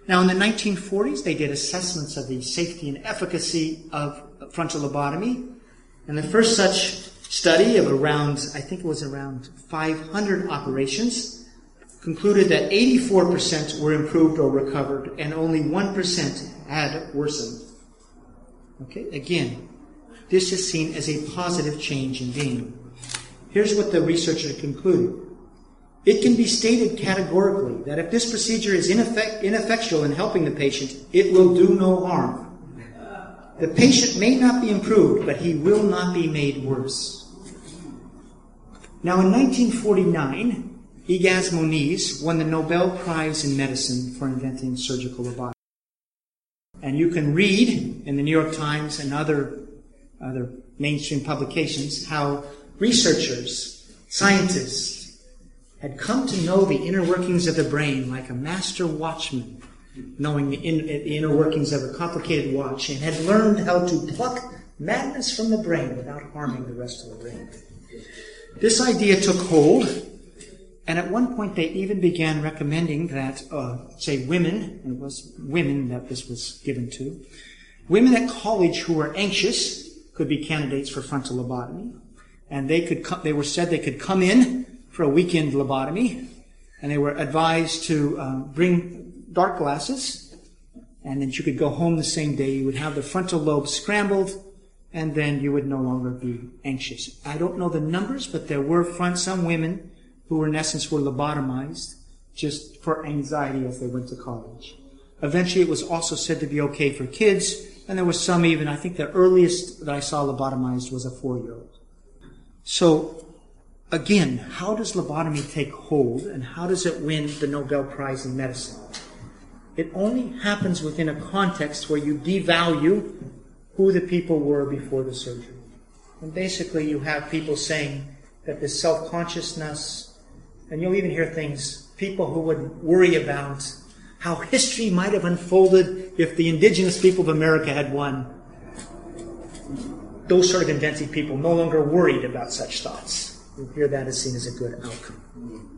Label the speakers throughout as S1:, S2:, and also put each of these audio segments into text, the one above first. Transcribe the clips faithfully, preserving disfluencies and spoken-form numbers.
S1: Now, in the nineteen forties, they did assessments of the safety and efficacy of frontal lobotomy. And the first such study of around, I think it was around five hundred operations, concluded that eighty-four percent were improved or recovered, and only one percent had worsened. Okay, again, this is seen as a positive change in being. Here's what the researcher concluded. It can be stated categorically that if this procedure is ineffect- ineffectual in helping the patient, it will do no harm. The patient may not be improved, but he will not be made worse. Now, in nineteen forty-nine, Ygaz Moniz won the Nobel Prize in Medicine for inventing surgical lobotomy. And you can read in the New York Times and other, other mainstream publications how researchers, scientists, had come to know the inner workings of the brain like a master watchman, knowing the, in, the inner workings of a complicated watch, and had learned how to pluck madness from the brain without harming the rest of the brain. This idea took hold, and at one point they even began recommending that, uh, say, women, and it was women that this was given to, women at college who were anxious could be candidates for frontal lobotomy, and they could co- they were said they could come in for a weekend lobotomy, and they were advised to uh, bring dark glasses, and then you could go home the same day. You would have the frontal lobe scrambled, and then you would no longer be anxious. I don't know the numbers, but there were front some women who were in essence were lobotomized just for anxiety as they went to college. Eventually it was also said to be okay for kids, and there was some even, I think the earliest that I saw lobotomized was a four-year-old. So, again, how does lobotomy take hold, and how does it win the Nobel Prize in Medicine? It only happens within a context where you devalue who the people were before the surgery. And basically you have people saying that this self-consciousness, and you'll even hear things, people who would worry about how history might have unfolded if the indigenous people of America had won. Those sort of inventive people no longer worried about such thoughts. You'll hear that as seen as a good outcome.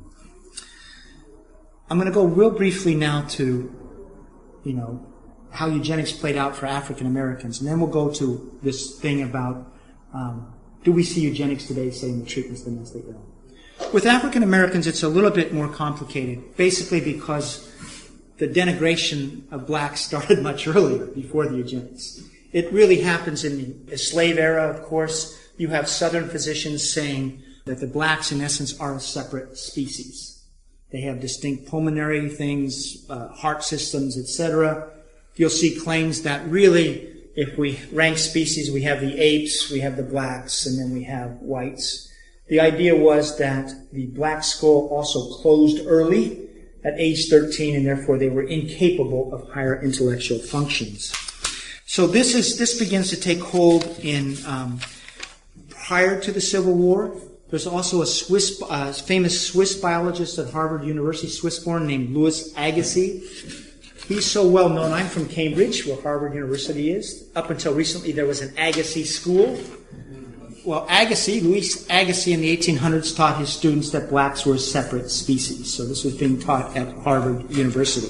S1: I'm going to go real briefly now to, you know, how eugenics played out for African Americans, and then we'll go to this thing about um, do we see eugenics today saying the treatment's the mentally ill. With African Americans, it's a little bit more complicated, basically because the denigration of blacks started much earlier, before the eugenics. It really happens in the slave era, of course. You have Southern physicians saying that the blacks, in essence, are a separate species. They have distinct pulmonary things, uh, heart systems, et cetera. You'll see claims that really, if we rank species, we have the apes, we have the blacks, and then we have whites. The idea was that the black skull also closed early at age thirteen, and therefore they were incapable of higher intellectual functions. So this is this begins to take hold in um, prior to the Civil War. There's also a Swiss, uh, famous Swiss biologist at Harvard University, Swiss-born, named Louis Agassiz. He's so well known. I'm from Cambridge, where Harvard University is. Up until recently, there was an Agassiz school. Well, Agassiz, Louis Agassiz in the eighteen hundreds taught his students that blacks were a separate species. So this was being taught at Harvard University.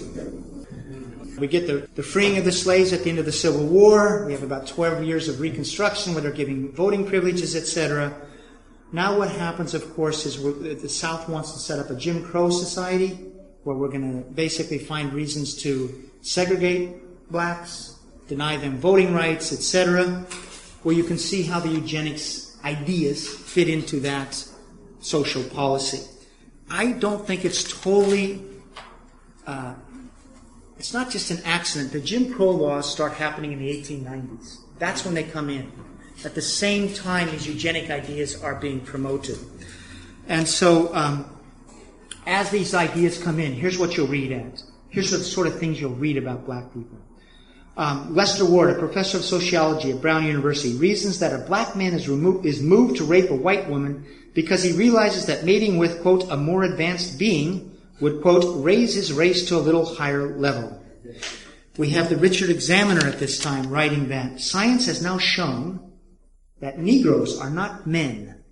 S1: We get the, the freeing of the slaves at the end of the Civil War. We have about twelve years of Reconstruction where they're giving voting privileges, et cetera. Now what happens, of course, is we're, the South wants to set up a Jim Crow society where we're going to basically find reasons to segregate blacks, deny them voting rights, et cetera, where you can see how the eugenics ideas fit into that social policy. I don't think it's totally... Uh, it's not just an accident. The Jim Crow laws start happening in the eighteen nineties. That's when they come in. At the same time, these eugenic ideas are being promoted. And so, um, as these ideas come in, here's what you'll read at. Here's the sort of things you'll read about black people. Um, Lester Ward, a professor of sociology at Brown University, reasons that a black man is, remo- is moved to rape a white woman because he realizes that mating with, quote, a more advanced being would, quote, raise his race to a little higher level. We have the Richard Examiner at this time writing that science has now shown that Negroes are not men.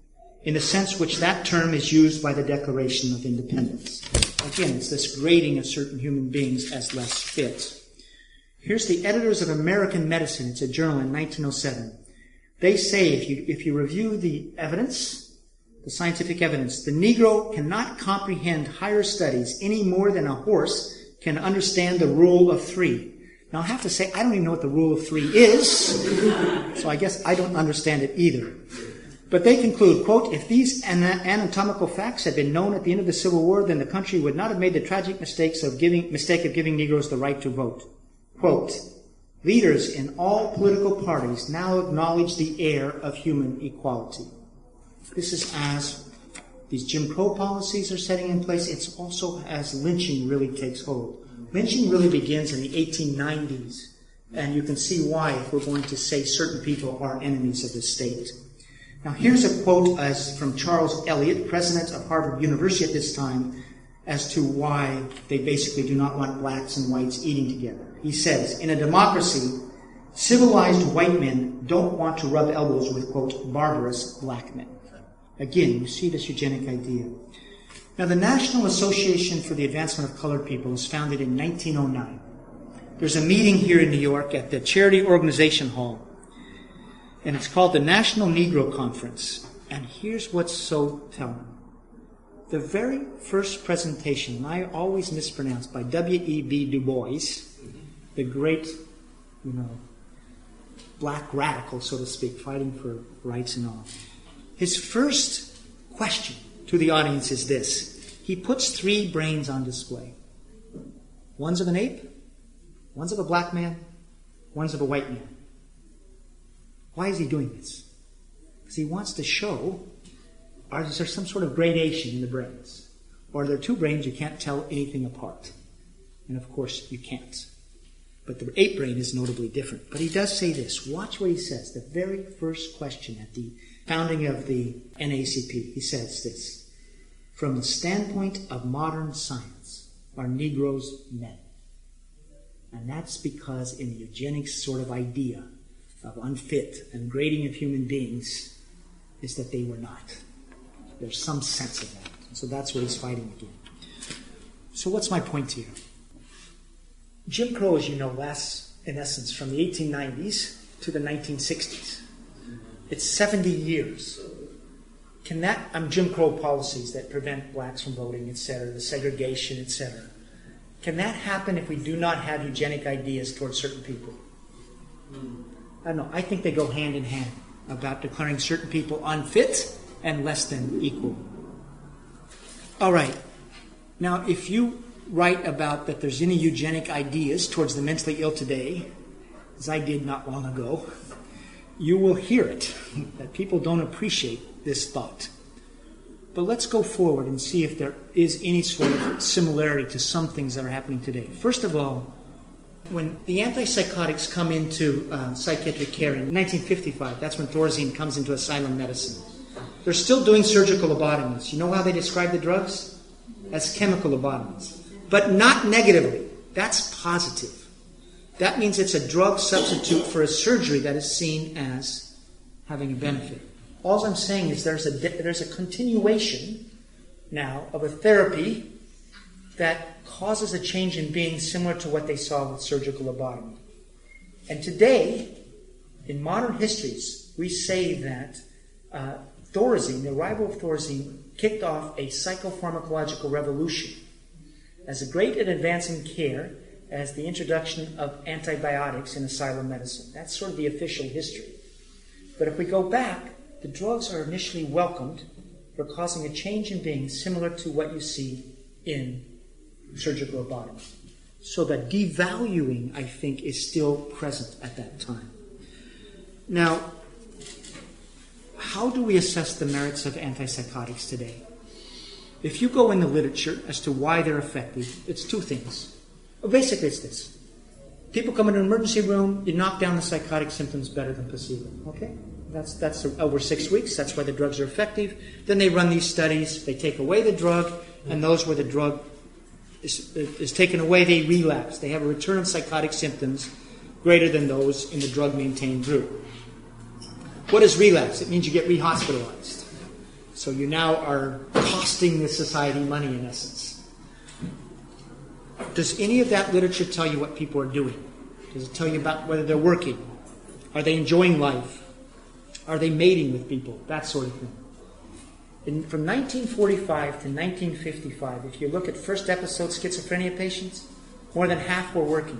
S1: in the sense which that term is used by the Declaration of Independence. Again, it's this grading of certain human beings as less fit. Here's the editors of American Medicine. It's a journal in nineteen oh seven. They say if you, if you review the evidence, the scientific evidence, the Negro cannot comprehend higher studies any more than a horse can understand the rule of three. Now, I have to say, I don't even know what the rule of three is, so I guess I don't understand it either. But they conclude, quote, if these anatomical facts had been known at the end of the Civil War, then the country would not have made the tragic mistakes of giving, mistake of giving Negroes the right to vote. Quote, leaders in all political parties now acknowledge the air of human equality. This is as these Jim Crow policies are setting in place. It's also as lynching really takes hold. Lynching really begins in the eighteen nineties, and you can see why if we're going to say certain people are enemies of the state. Now here's a quote as from Charles Eliot, president of Harvard University at this time, as to why they basically do not want blacks and whites eating together. He says, in a democracy, civilized white men don't want to rub elbows with, quote, barbarous black men. Again, you see this eugenic idea. Now, the National Association for the Advancement of Colored People was founded in nineteen oh nine. There's a meeting here in New York at the Charity Organization Hall, and it's called the National Negro Conference. And here's what's so telling. The very first presentation, and I always mispronounce, by W E B Du Bois, the great, you know, black radical, so to speak, fighting for rights and all. His first question to the audience is this. He puts three brains on display. One's of an ape, one's of a black man, one's of a white man. Why is he doing this? Because he wants to show, are, is there some sort of gradation in the brains? Or are there two brains you can't tell anything apart? And of course, you can't. But the ape brain is notably different. But he does say this. Watch what he says. The very first question at the founding of the N A A C P, he says this. From the standpoint of modern science, are Negroes men? And that's because in the eugenics sort of idea of unfit and grading of human beings is that they were not. There's some sense of that. So that's what he's fighting again. So what's my point here? Jim Crow, as you know, lasts, in essence, from the eighteen nineties to the nineteen sixties. It's seventy years. Can that, um, Jim Crow policies that prevent blacks from voting, et cetera, the segregation, et cetera, can that happen if we do not have eugenic ideas towards certain people? I don't know. I think they go hand in hand about declaring certain people unfit and less than equal. All right. Now, if you write about that there's any eugenic ideas towards the mentally ill today, as I did not long ago, you will hear it, that people don't appreciate this thought. But let's go forward and see if there is any sort of similarity to some things that are happening today. First of all, when the antipsychotics come into uh, psychiatric care in nineteen fifty-five, that's when Thorazine comes into asylum medicine. They're still doing surgical lobotomies. You know how they describe the drugs? As chemical lobotomies. But not negatively. That's positive. That means it's a drug substitute for a surgery that is seen as having a benefit. All I'm saying is there's a there's a continuation now of a therapy that causes a change in being similar to what they saw with surgical lobotomy. And today, in modern histories, we say that uh, Thorazine, the arrival of Thorazine, kicked off a psychopharmacological revolution as great an advance in care as the introduction of antibiotics in asylum medicine. That's sort of the official history. But if we go back, the drugs are initially welcomed for causing a change in being similar to what you see in surgical lobotomy. So the devaluing, I think, is still present at that time. Now, how do we assess the merits of antipsychotics today? If you go in the literature as to why they're effective, it's two things. Well, basically, it's this. People come in an emergency room, you knock down the psychotic symptoms better than placebo. Okay? That's that's over six weeks. That's why the drugs are effective. Then they run these studies. They take away the drug, and those where the drug is, is taken away, they relapse. They have a return of psychotic symptoms greater than those in the drug-maintained group. What is relapse? It means you get rehospitalized. So you now are costing the society money in essence. Does any of that literature tell you what people are doing? Does it tell you about whether they're working? Are they enjoying life? Are they mating with people? That sort of thing. In, from nineteen forty-five to nineteen fifty-five, if you look at first episode schizophrenia patients, more than half were working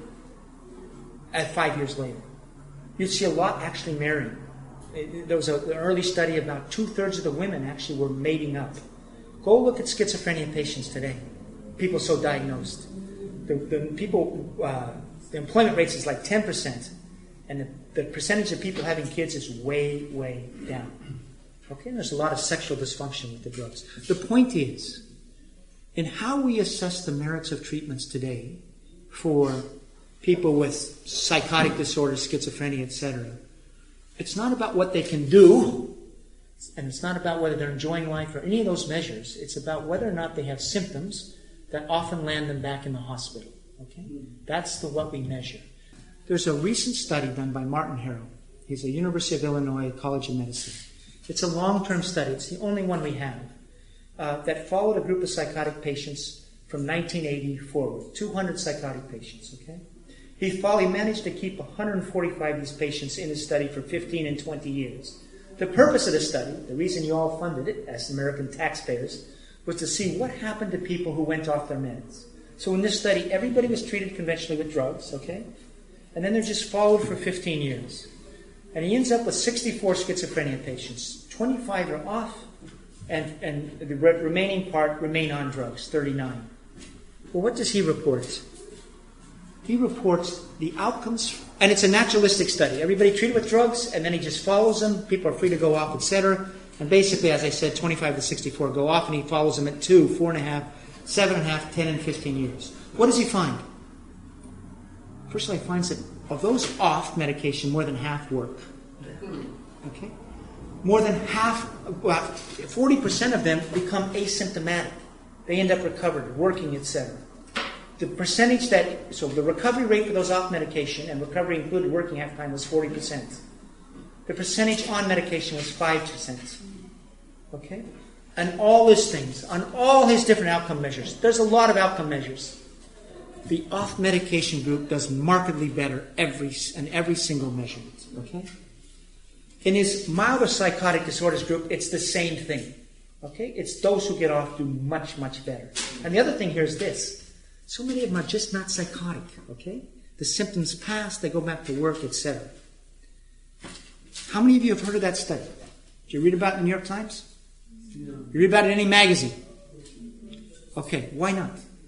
S1: at five years later. You'd see a lot actually marrying. There was a, an early study about two-thirds of the women actually were mating up. Go look at schizophrenia patients today. People so diagnosed. The, the people, uh, the employment rates is like ten percent, and the, the percentage of people having kids is way, way down. Okay, and there's a lot of sexual dysfunction with the drugs. The point is, in how we assess the merits of treatments today for people with psychotic disorders, schizophrenia, et cetera, it's not about what they can do, and it's not about whether they're enjoying life or any of those measures. It's about whether or not they have symptoms that often land them back in the hospital. Okay, that's the what we measure. There's a recent study done by Martin Harrow. He's at the University of Illinois College of Medicine. It's a long-term study. It's the only one we have uh, that followed a group of psychotic patients from nineteen eighty forward. two hundred psychotic patients. Okay. He thought he managed to keep one hundred forty-five of these patients in his study for fifteen and twenty years. The purpose of the study, the reason you all funded it as American taxpayers, was to see what happened to people who went off their meds. So in this study, everybody was treated conventionally with drugs, okay? And then they're just followed for fifteen years. And he ends up with sixty-four schizophrenia patients. twenty-five are off, and, and the re- remaining part remain on drugs, thirty-nine. Well, what does he report? He reports the outcomes, and it's a naturalistic study. Everybody treated with drugs, and then he just follows them. People are free to go off, et cetera. And basically, as I said, twenty-five to sixty-four go off, and he follows them at two, four and a half, seven and a half, ten, and fifteen years. What does he find? First of all, he finds that of those off medication, more than half work. Okay? More than half, well, forty percent of them become asymptomatic. They end up recovered, working, et cetera. The percentage that, so the recovery rate for those off medication, and recovery included working half time, was forty percent. The percentage on medication was five percent. Okay? And all his things, on all his different outcome measures, there's a lot of outcome measures. The off medication group does markedly better every in every single measurement. Okay? In his milder psychotic disorders group, it's the same thing. Okay? It's those who get off do much, much better. And the other thing here is this. So many of them are just not psychotic, okay? The symptoms pass, they go back to work, et cetera. How many of you have heard of that study? Did you read about it in the New York Times? No. You read about it in any magazine? Okay, why not?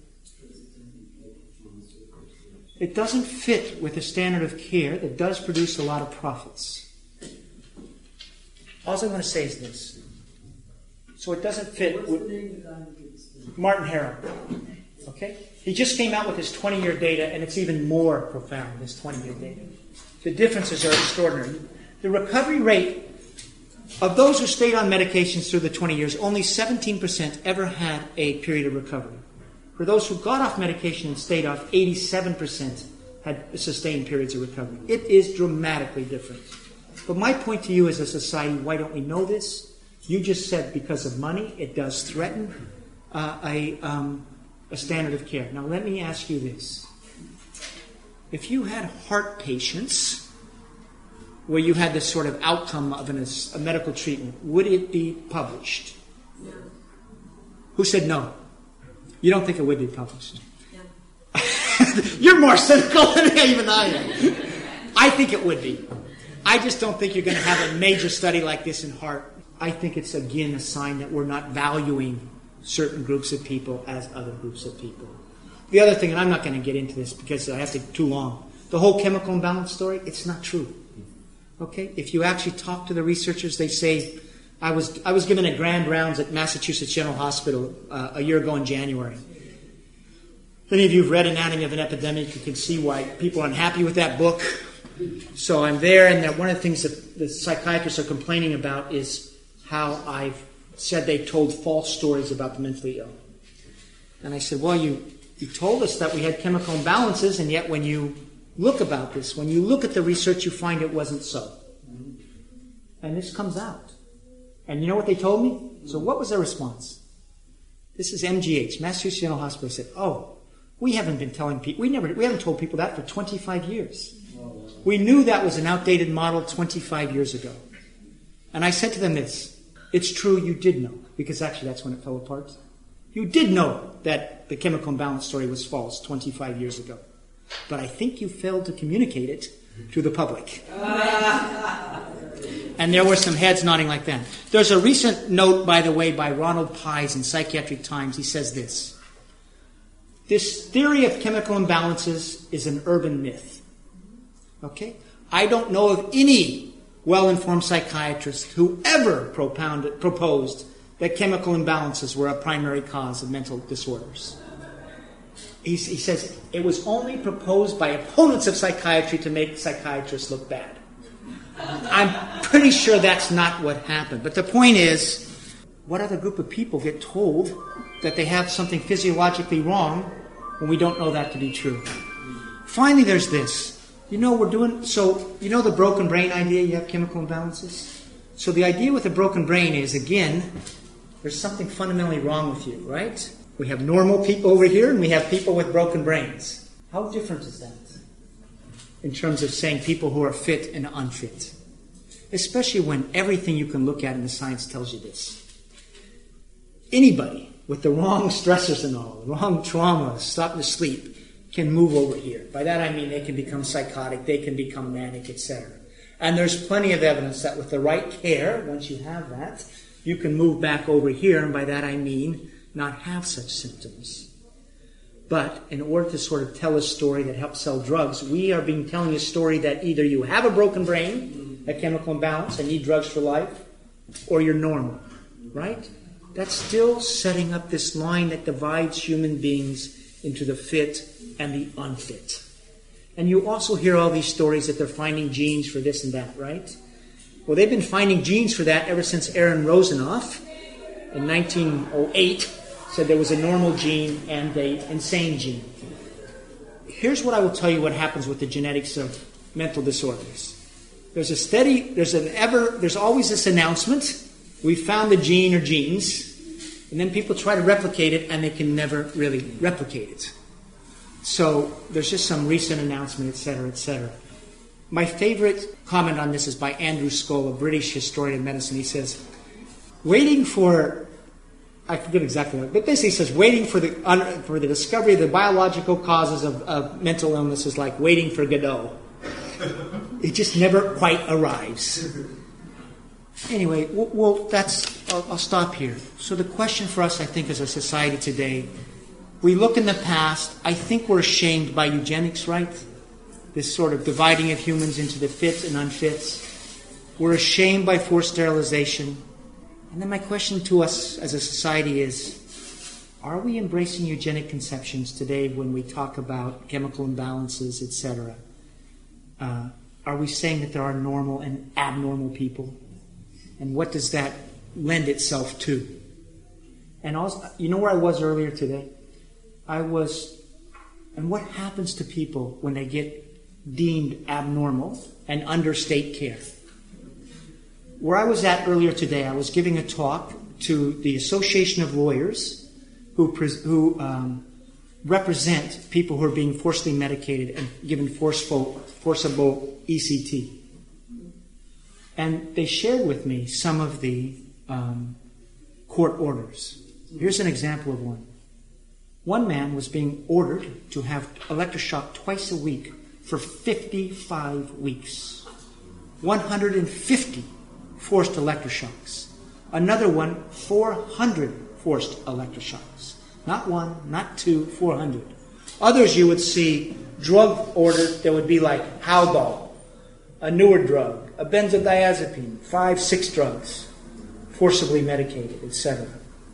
S1: It doesn't fit with the standard of care that does produce a lot of profits. All I want to say is this. So it doesn't fit with Martin Harrow. Okay? He just came out with his twenty-year data, and it's even more profound, this twenty-year data. The differences are extraordinary. The recovery rate of those who stayed on medications through the twenty years, only seventeen percent ever had a period of recovery. For those who got off medication and stayed off, eighty-seven percent had sustained periods of recovery. It is dramatically different. But my point to you as a society, why don't we know this? You just said because of money, it does threaten uh, a... Um, a standard of care. Now let me ask you this. If you had heart patients where you had this sort of outcome of an, a medical treatment, would it be published?
S2: No.
S1: Who said no? You don't think it would be published? No. You're more cynical than even I am. I think it would be. I just don't think you're going to have a major study like this in heart. I think it's again a sign that we're not valuing certain groups of people as other groups of people. The other thing, and I'm not going to get into this because I have to too long, the whole chemical imbalance story, it's not true. Okay? If you actually talk to the researchers, they say, I was I was given a grand rounds at Massachusetts General Hospital uh, a year ago in January. If any of you have read Anatomy of an Epidemic, you can see why people are unhappy with that book. So I'm there, and that one of the things that the psychiatrists are complaining about is how I've said they told false stories about the mentally ill. And I said, well, you, you told us that we had chemical imbalances, and yet when you look about this, when you look at the research, you find it wasn't so. And this comes out. And you know what they told me? So what was their response? This is M G H, Massachusetts General Hospital, said, oh, we haven't been telling people, we never, we haven't told people that for twenty-five years. We knew that was an outdated model twenty-five years ago. And I said to them this, it's true, you did know, because actually that's when it fell apart. You did know that the chemical imbalance story was false twenty-five years ago. But I think you failed to communicate it to the public. And there were some heads nodding like that. There's a recent note, by the way, by Ronald Pies in Psychiatric Times. He says this. This theory of chemical imbalances is an urban myth. Okay? I don't know of any well-informed psychiatrist who ever propounded, proposed that chemical imbalances were a primary cause of mental disorders. He, he says it was only proposed by opponents of psychiatry to make psychiatrists look bad. I'm pretty sure that's not what happened. But the point is, what other group of people get told that they have something physiologically wrong when we don't know that to be true? Finally, there's this. You know, we're doing, so, you know the broken brain idea, you have chemical imbalances? So the idea with the broken brain is, again, there's something fundamentally wrong with you, right? We have normal people over here, and we have people with broken brains. How different is that in terms of saying people who are fit and unfit? Especially when everything you can look at in the science tells you this. Anybody with the wrong stressors and all, wrong trauma, stopping to sleep, can move over here. By that I mean they can become psychotic, they can become manic, et cetera. And there's plenty of evidence that with the right care, once you have that, you can move back over here, and by that I mean not have such symptoms. But in order to sort of tell a story that helps sell drugs, we are being telling a story that either you have a broken brain, a chemical imbalance, and need drugs for life, or you're normal, right? That's still setting up this line that divides human beings into the fit and the unfit. And you also hear all these stories that they're finding genes for this and that, right? Well, they've been finding genes for that ever since Aaron Rosenoff in nineteen oh eight said there was a normal gene and an insane gene. Here's what I will tell you what happens with the genetics of mental disorders. There's a steady, there's an ever, there's always this announcement, we found the gene or genes, and then people try to replicate it and they can never really replicate it. So there's just some recent announcement, et cetera, et cetera. My favorite comment on this is by Andrew Scull, a British historian of medicine. He says, waiting for, I forget exactly what, but basically he says, waiting for the for the discovery of the biological causes of, of mental illness is like waiting for Godot. It just never quite arrives. Anyway, well, well that's, I'll, I'll stop here. So the question for us, I think, as a society today, we look in the past, I think we're ashamed by eugenics, right? This sort of dividing of humans into the fit and unfits. We're ashamed by forced sterilization. And then my question to us as a society is, are we embracing eugenic conceptions today when we talk about chemical imbalances, et cetera? Uh, are we saying that there are normal and abnormal people? And what does that lend itself to? And also, you know where I was earlier today? I was, and what happens to people when they get deemed abnormal and under state care? Where I was at earlier today, I was giving a talk to the Association of Lawyers who, who um, represent people who are being forcibly medicated and given forceful, forcible E C T. And they shared with me some of the um, court orders. Here's an example of one. One man was being ordered to have electroshock twice a week for fifty-five weeks. one hundred fifty forced electroshocks. Another one, four hundred forced electroshocks. Not one, not two, four hundred. Others you would see drug ordered that would be like Haldol, a newer drug, a benzodiazepine, five, six drugs, forcibly medicated, et cetera.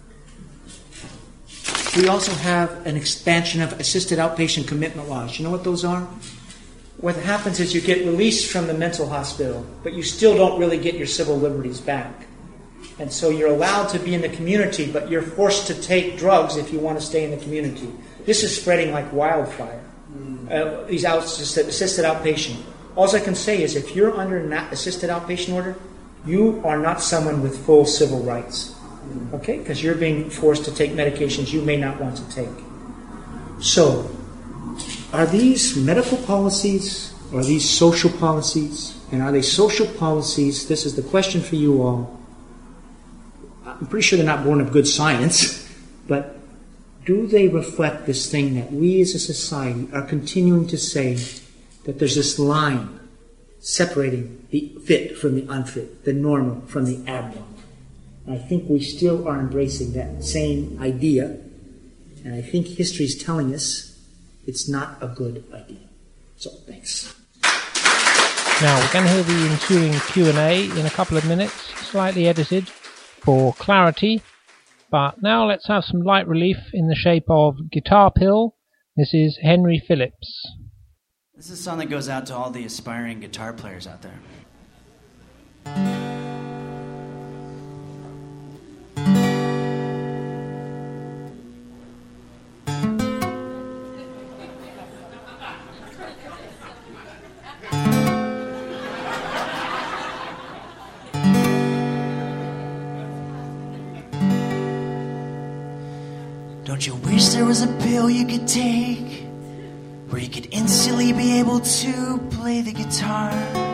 S1: We also have an expansion of assisted outpatient commitment laws. You know what those are? What happens is you get released from the mental hospital, but you still don't really get your civil liberties back. And so you're allowed to be in the community, but you're forced to take drugs if you want to stay in the community. This is spreading like wildfire. Uh, these out, assisted outpatient. All I can say is if you're under an assisted outpatient order, you are not someone with full civil rights. Okay? Because you're being forced to take medications you may not want to take. So, are these medical policies, or are these social policies? And are they social policies? This is the question for you all. I'm pretty sure they're not born of good science, but do they reflect this thing that we as a society are continuing to say, that there's this line separating the fit from the unfit, the normal from the abnormal? And I think we still are embracing that same idea, and I think history is telling us it's not a good idea. So, thanks.
S2: Now, we're going to hear the ensuing Q and A in a couple of minutes, slightly edited for clarity. But now let's have some light relief in the shape of Guitar Pill. This is Henry Phillips.
S3: This is a song that goes out to all the aspiring guitar players out there. Don't you wish there was a pill you could take where you could instantly be able to play the guitar?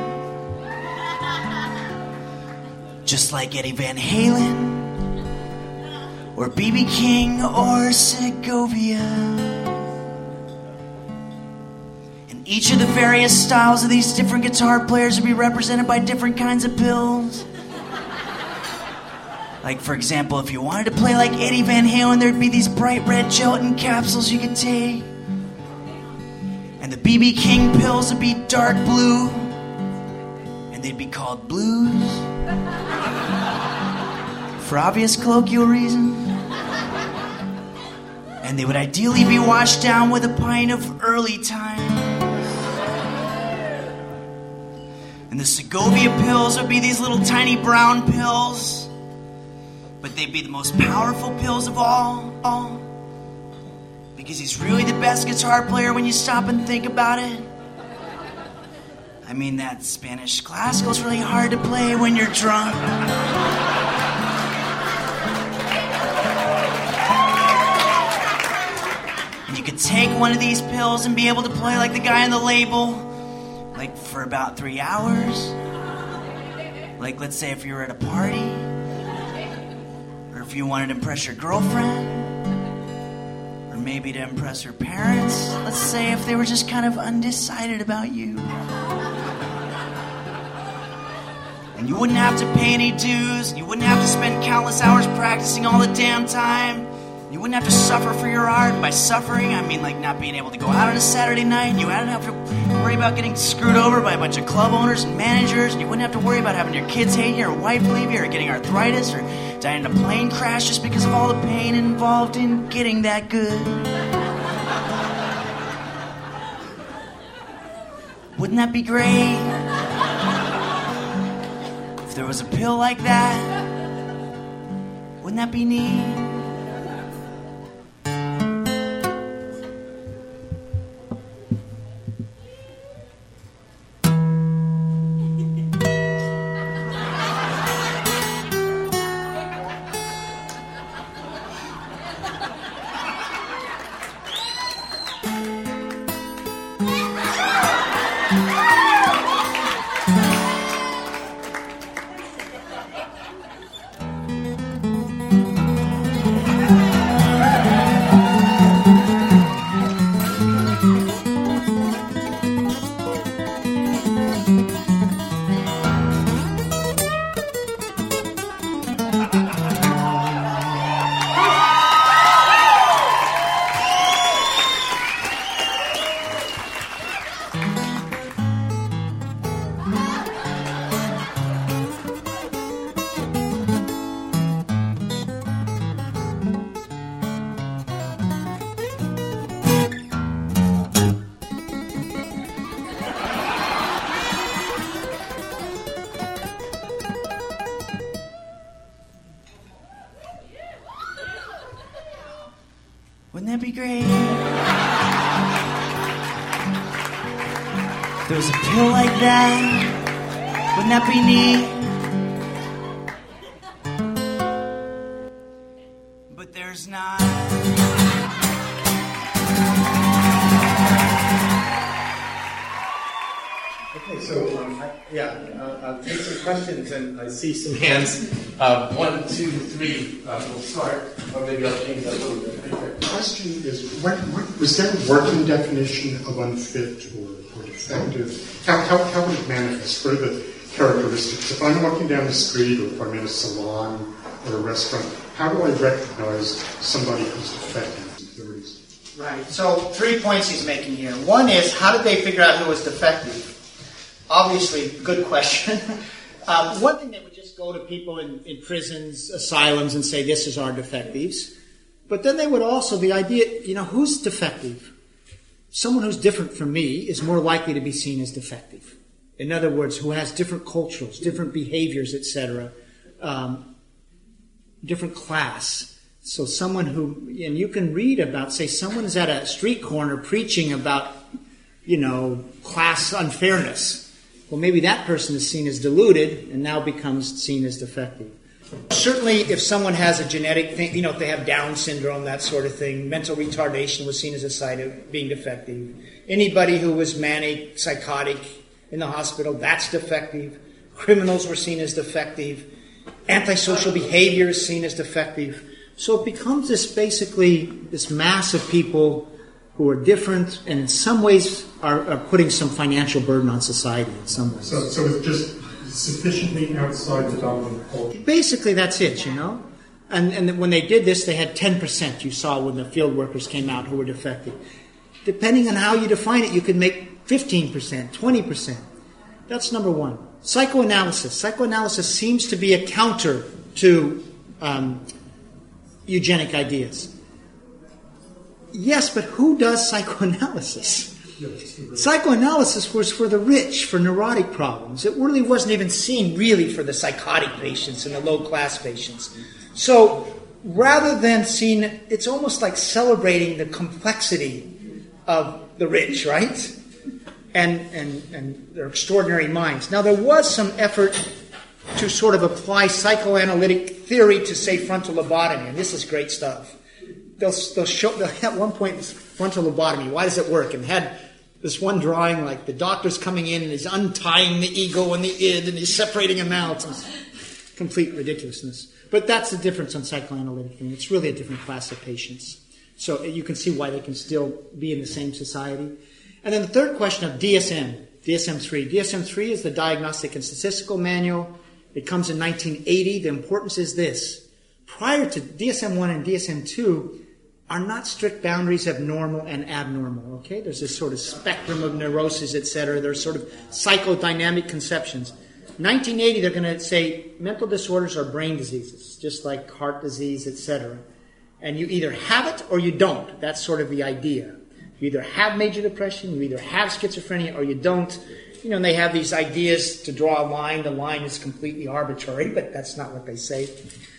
S3: Just like Eddie Van Halen, or B B King, or Segovia. And each of the various styles of these different guitar players would be represented by different kinds of pills. Like, for example, if you wanted to play like Eddie Van Halen, there'd be these bright red gelatin capsules you could take. And the B B King pills would be dark blue, and they'd be called blues, for obvious colloquial reasons. And they would ideally be washed down with a pint of early time. And the Segovia pills would be these little tiny brown pills, but they'd be the most powerful pills of all, all, because he's really the best guitar player when you stop and think about it. I mean, that Spanish classical's really hard to play when you're drunk. And you could take one of these pills and be able to play like the guy on the label, like for about three hours. Like, let's say if you were at a party, if you wanted to impress your girlfriend, or maybe to impress her parents, let's say if they were just kind of undecided about you. And you wouldn't have to pay any dues, you wouldn't have to spend countless hours practicing all the damn time, you wouldn't have to suffer for your art. And by suffering, I mean like not being able to go out on a Saturday night, and you wouldn't have to worry about getting screwed over by a bunch of club owners and managers, and you wouldn't have to worry about having your kids hate you, or wife leave you, or getting arthritis, or dying in a plane crash just because of all the pain involved in getting that good. Wouldn't that be great? If there was a pill like that, wouldn't that be neat? Wouldn't that be great? If there was a pill like that, wouldn't that be neat?
S4: Okay, so um, I, yeah, uh, I'll take some questions, and I see some hands. Uh, one, two, three. Uh, we'll start, or maybe I'll change that a little bit.
S5: The question is, what, what, was there a working definition of unfit or, or defective? How, how, how would it manifest? What are the characteristics? If I'm walking down the street, or if I'm in a salon or a restaurant, how do I recognize somebody who's defective?
S1: Right. So three points he's making here. One is, how did they figure out who was defective? Obviously, good question. um, one thing, they would just go to people in, in prisons, asylums, and say, this is our defectives. But then they would also, the idea, you know, who's defective? Someone who's different from me is more likely to be seen as defective. In other words, who has different cultures, different behaviors, et cetera, um, different class. So someone who, and you can read about, say, someone is at a street corner preaching about, you know, class unfairness. Well, maybe that person is seen as deluded and now becomes seen as defective. Certainly, if someone has a genetic thing, you know, if they have Down syndrome, that sort of thing, mental retardation was seen as a sign of being defective. Anybody who was manic, psychotic in the hospital, that's defective. Criminals were seen as defective. Antisocial behavior is seen as defective. So it becomes this basically, this mass of people who are different and in some ways are, are putting some financial burden on society in some ways.
S5: So, so it's just sufficiently outside the dominant culture.
S1: Basically, that's it, you know. And and when they did this, they had ten percent, you saw when the field workers came out, who were defective. Depending on how you define it, you could make fifteen percent, twenty percent. That's number one. Psychoanalysis. Psychoanalysis seems to be a counter to um, eugenic ideas. Yes, but who does psychoanalysis? Psychoanalysis was for the rich, for neurotic problems. It really wasn't even seen really for the psychotic patients and the low-class patients. So rather than seeing, it's almost like celebrating the complexity of the rich, right? And, and, and their extraordinary minds. Now, there was some effort to sort of apply psychoanalytic theory to, say, frontal lobotomy, and this is great stuff. They'll, they'll show, they'll, at one point, frontal lobotomy, why does it work? And had this one drawing, like the doctor's coming in and he's untying the ego and the id and he's separating them out. Complete ridiculousness. But that's the difference on psychoanalytic thing. It's really a different class of patients. So you can see why they can still be in the same society. And then the third question of D S M, D S M three. D S M three is the Diagnostic and Statistical Manual. It comes in nineteen eighty. The importance is this. Prior to D S M one and D S M two are not strict boundaries of normal and abnormal, okay? There's this sort of spectrum of neuroses, et cetera. There's sort of psychodynamic conceptions. nineteen eighty, they're going to say mental disorders are brain diseases, just like heart disease, et cetera. And you either have it or you don't. That's sort of the idea. You either have major depression, you either have schizophrenia, or you don't. You know, and they have these ideas to draw a line. The line is completely arbitrary, but that's not what they say.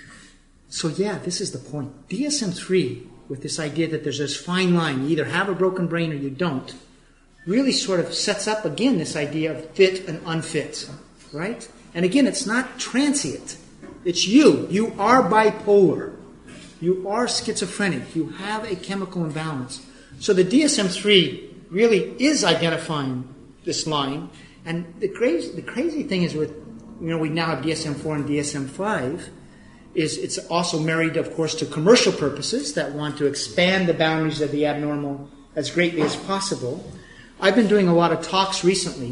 S1: So yeah, this is the point. D S M three, with this idea that there's this fine line, you either have a broken brain or you don't, really sort of sets up, again, this idea of fit and unfit, right? And again, it's not transient. It's you. You are bipolar. You are schizophrenic. You have a chemical imbalance. So the D S M three really is identifying this line. And the crazy, the crazy thing is with, you know, we now have D S M four and D S M five, is it's also married, of course, to commercial purposes that want to expand the boundaries of the abnormal as greatly as possible. I've been doing a lot of talks recently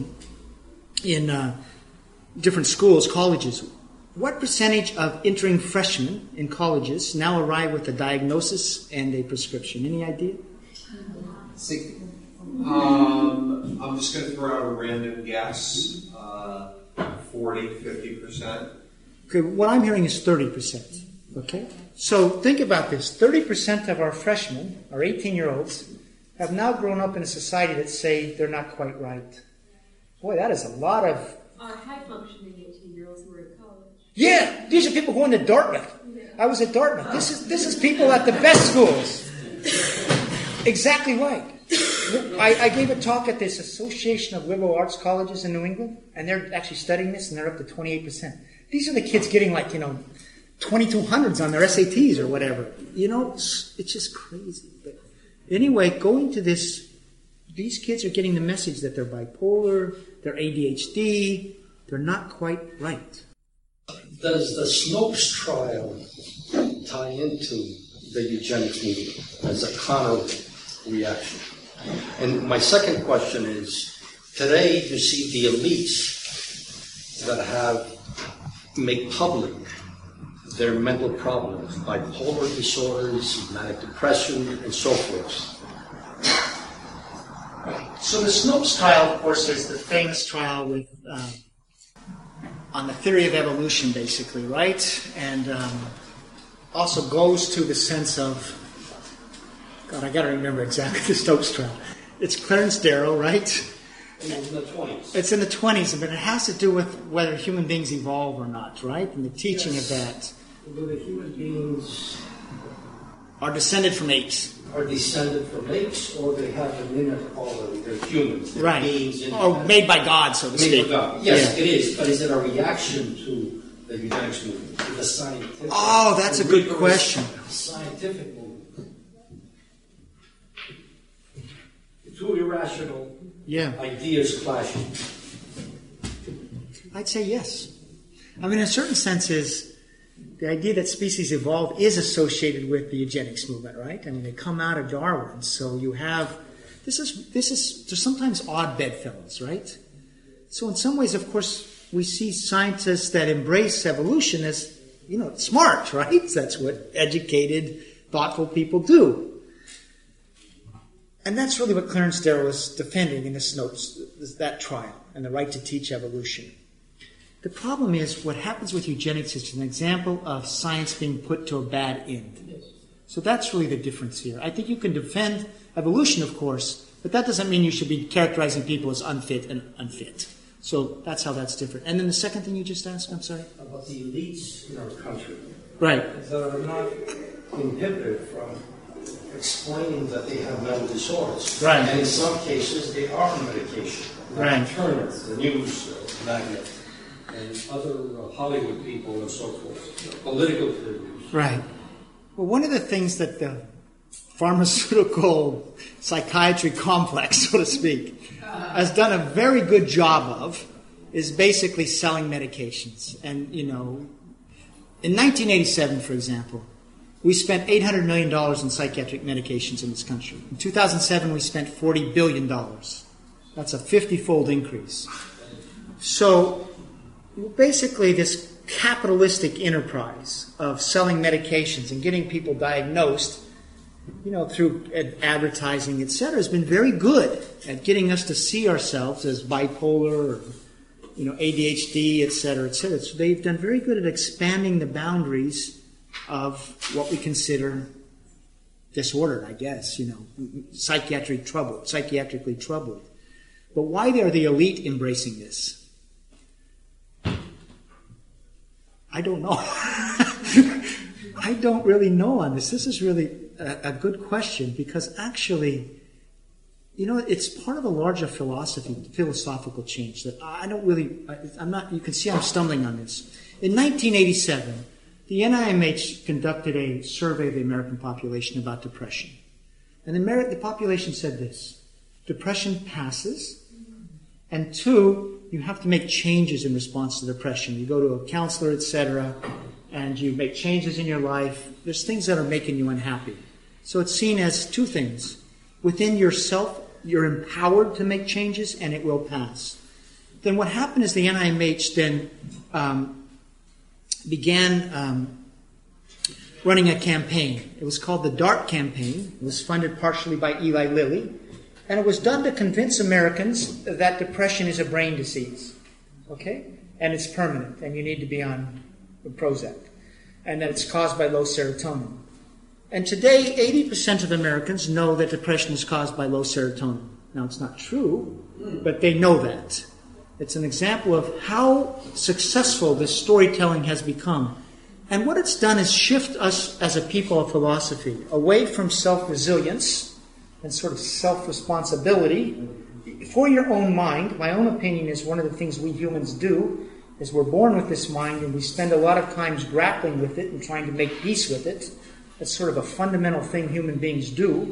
S1: in uh, different schools, colleges. What percentage of entering freshmen in colleges now arrive with a diagnosis and a prescription? Any idea?
S6: sixty. Um, I'm just going to throw out a random guess, uh, forty, fifty percent.
S1: Okay, what I'm hearing is thirty percent. Okay? So think about this. thirty percent of our freshmen, our eighteen-year-olds, have now grown up in a society that say they're not quite right. Boy, that is a lot of...
S7: Our high-functioning eighteen-year-olds who are in college.
S1: Yeah, these are people going to Dartmouth. Yeah. I was at Dartmouth. This is this is people at the best schools. Exactly right. I, I gave a talk at this Association of Liberal Arts Colleges in New England, and they're actually studying this, and they're up to twenty-eight percent. These are the kids getting like, you know, twenty-two hundreds on their S A Ts or whatever. You know, it's, it's just crazy. But anyway, going to this these kids are getting the message that they're bipolar, they're A D H D, they're not quite right.
S8: Does the Snopes trial tie into the eugenics movement as a counter reaction? And my second question is, today you see the elites that have make public their mental problems, bipolar disorders, manic depression, and so forth.
S1: So the Snopes trial, of course, is the famous trial with uh, on the theory of evolution, basically, right? And um, also goes to the sense of, God, I got to remember exactly the Snopes trial. It's Clarence Darrow, right?
S8: And it's in the twenties.
S1: It's in the twenties, but it has to do with whether human beings evolve or not, right? And the teaching
S8: Yes.
S1: of that
S8: Whether human beings
S1: are descended from apes.
S8: are descended from apes, or they have an inner quality, they're humans, they're
S1: Right.
S8: beings in
S1: Or made by God, so to
S8: Made
S1: speak.
S8: by God. Yes,
S1: Yeah.
S8: it is, but is it a reaction to the eugenics movement, to the scientific?
S1: Oh, that's a good
S8: rigorous
S1: question.
S8: Scientific movement. Two irrational
S1: Yeah.
S8: ideas clashing.
S1: I'd say yes. I mean, in a certain sense, is the idea that species evolve is associated with the eugenics movement, right? I mean, they come out of Darwin, so you have this is this is there's sometimes odd bedfellows, right? So in some ways, of course, we see scientists that embrace evolution as, you know, smart, right? That's what educated, thoughtful people do. And that's really what Clarence Darrow is defending in the Snopes, that trial, and the right to teach evolution. The problem is what happens with eugenics is an example of science being put to a bad end. So that's really the difference here. I think you can defend evolution, of course, but that doesn't mean you should be characterizing people as unfit and unfit. So that's how that's different. And then the second thing you just asked, I'm sorry?
S8: About the elites in our country
S1: Right.
S8: that are not inhibited from explaining that they have mental disorders.
S1: Right.
S8: And in some cases, they are on medication.
S1: Right.
S8: Turner, the news uh, magnate, and other uh, Hollywood people and so forth, political figures.
S1: Right. Well, one of the things that the pharmaceutical psychiatry complex, so to speak, has done a very good job of is basically selling medications. And, you know, in nineteen eighty-seven, for example, we spent eight hundred million dollars in psychiatric medications in this country. In two thousand seven, we spent forty billion dollars. That's a fifty-fold increase. So basically this capitalistic enterprise of selling medications and getting people diagnosed, you know, through advertising, et cetera, has been very good at getting us to see ourselves as bipolar or, you know, A D H D, et cetera, et cetera. So they've done very good at expanding the boundaries of what we consider disordered, I guess, you know, psychiatric trouble, psychiatrically troubled. But why are the elite embracing this? I don't know. I don't really know on this. This is really a, a good question because actually, you know, it's part of a larger philosophy, philosophical change that I don't really, I, I'm not, you can see I'm stumbling on this. In nineteen eighty-seven, the N I M H conducted a survey of the American population about depression. And the, Ameri- the population said this: depression passes, and two, you have to make changes in response to depression. You go to a counselor, et cetera, and you make changes in your life. There's things that are making you unhappy. So it's seen as two things. Within yourself, you're empowered to make changes, and it will pass. Then what happened is the N I M H then um, began um, running a campaign. It was called the DART campaign. It was funded partially by Eli Lilly. And it was done to convince Americans that depression is a brain disease. Okay? And it's permanent, and you need to be on Prozac. And that it's caused by low serotonin. And today, eighty percent of Americans know that depression is caused by low serotonin. Now, it's not true, but they know that. It's an example of how successful this storytelling has become. And what it's done is shift us as a people of philosophy away from self-resilience and sort of self-responsibility for your own mind. My own opinion is one of the things we humans do is we're born with this mind and we spend a lot of times grappling with it and trying to make peace with it. That's sort of a fundamental thing human beings do.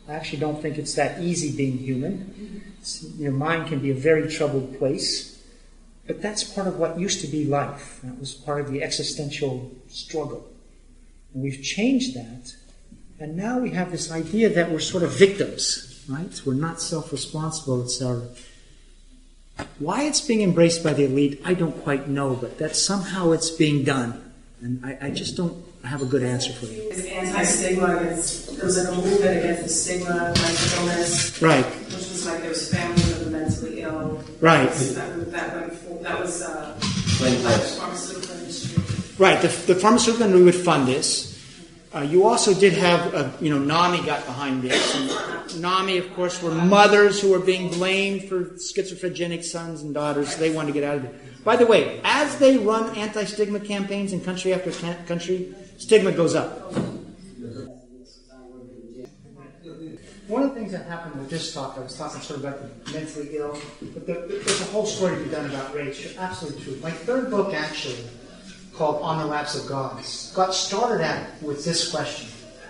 S1: I actually don't think it's that easy being human. It's, your mind can be a very troubled place. But that's part of what used to be life. That was part of the existential struggle. And we've changed that. And now we have this idea that we're sort of victims, right? We're not self-responsible. It's our... Why it's being embraced by the elite, I don't quite know, but that somehow it's being done. And I, I just don't have a good answer for you.
S9: It's anti-stigma against, there was like a movement against the stigma, mental illness.
S1: Right.
S9: Which was like, there was families of the mentally ill.
S1: Right.
S9: That, that, went for, that was uh, like the pharmaceutical industry.
S1: Right, the, the pharmaceutical industry would fund this. Uh, you also did have, uh, you know, NAMI got behind this. And NAMI, of course, were mothers who were being blamed for schizophrenic sons and daughters. So they wanted to get out of it. By the way, as they run anti-stigma campaigns in country after country, stigma goes up. One of the things that happened with this talk, I was talking sort of about the mentally ill, but the, there's a whole story to be done about race. You're absolutely true. My third book, actually, called On the Laps of Gods, got started at with this question.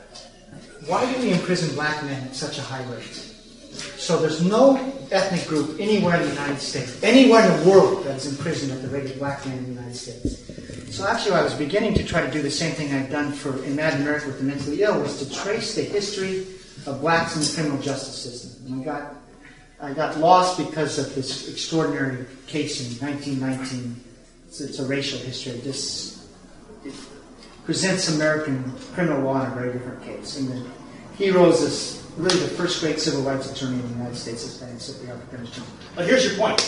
S1: Why do we imprison black men at such a high rate? So there's no ethnic group anywhere in the United States, anywhere in the world that is imprisoned at the rate of black men in the United States. So actually I was beginning to try to do the same thing I'd done for in Mad America with the mentally ill, was to trace the history of blacks in the criminal justice system. And I got, I got lost because of this extraordinary case in nineteen nineteen. It's, it's a racial history. It just it presents American criminal law in a very different case. And the heroes is really the first great civil rights attorney in the United States, Hispanic African American. But here's your point.